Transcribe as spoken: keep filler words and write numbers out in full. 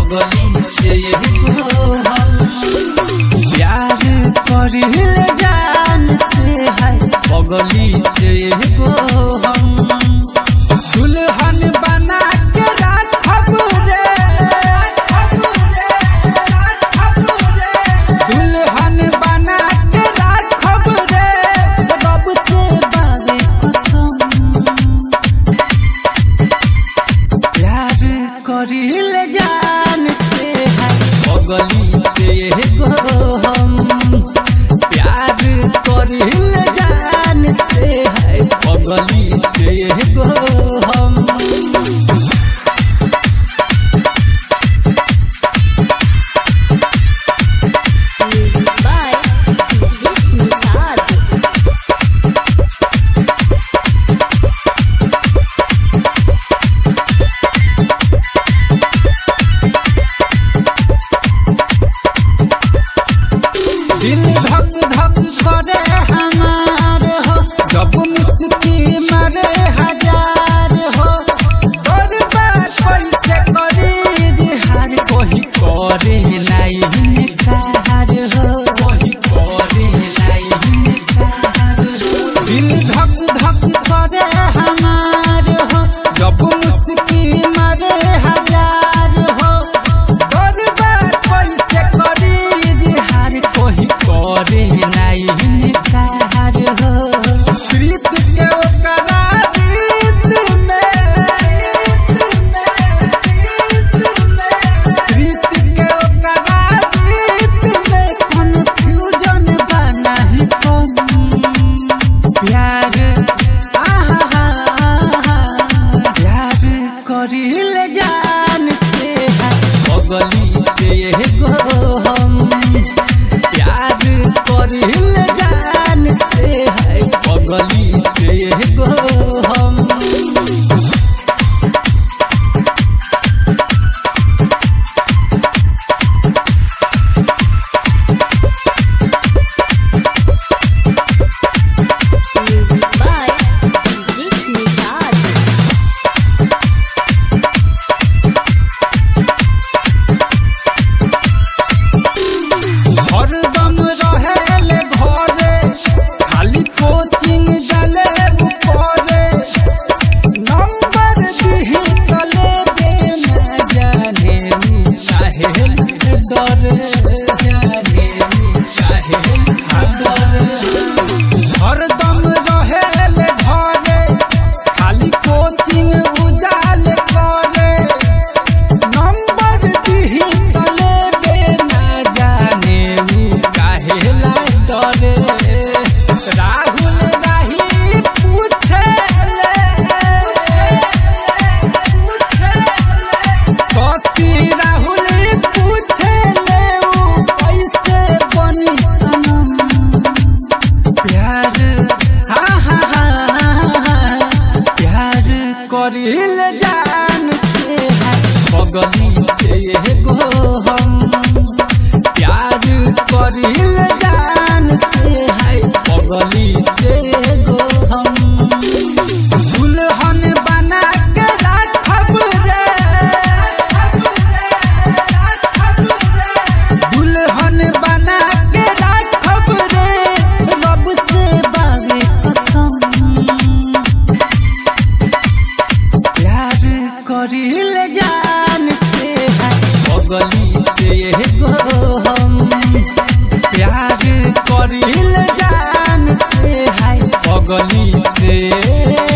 पगली से हम प्यार करिल जान से है पगली से हम दुल्हन बना के राखब रे दुल्हन बना के राखब रे रब से बावे कसम प्यार करिल जान से है पगली से हम प्यार करिल जान से है पगली से हम दिल धक धक करे हमार हो जब मुस्की मारे हजार हो बर्बाद कैसे करी जिहार कोई करे नहीं कार हो कोई करे नहीं कार हो दिल धक धक करे हमार हो जब मुस्की मारे हजार हो बर्बाद कैसे करी जिहार कोई करे नहीं कार हो प्रीत के ओकरा रीत में प्रीत के ओकरा रीत में कन्फ्यूजन बना ही कम प्यार आहा प्यार करिल जान से है पगली से हम प्यार करिल जान से है पगली से हम हरदम रहेले घरे खाली कोचिंग जाले ऊपरे नंबर दिही तले बे न जाने चाहे डरे जाने चाहे डरे हरदम रहेले घरे खाली कोचिंग उजाले करे नंबर दिही तले बे न जाने काहेला डरे राहुल नहीं पूछे सती राहुल पूछे ले कैसे बनी सनम प्यार हाँ हाँ हाँ प्यार करिल जान से है पगली से हम प्यार करिल जान से है पगली से हम दुल्हन बना के राखब रे दुल्हन बना के राखब रे रब से बावे कसम प्यार करिल जान से है पगली से हम प्यार करिल जान से है पगली से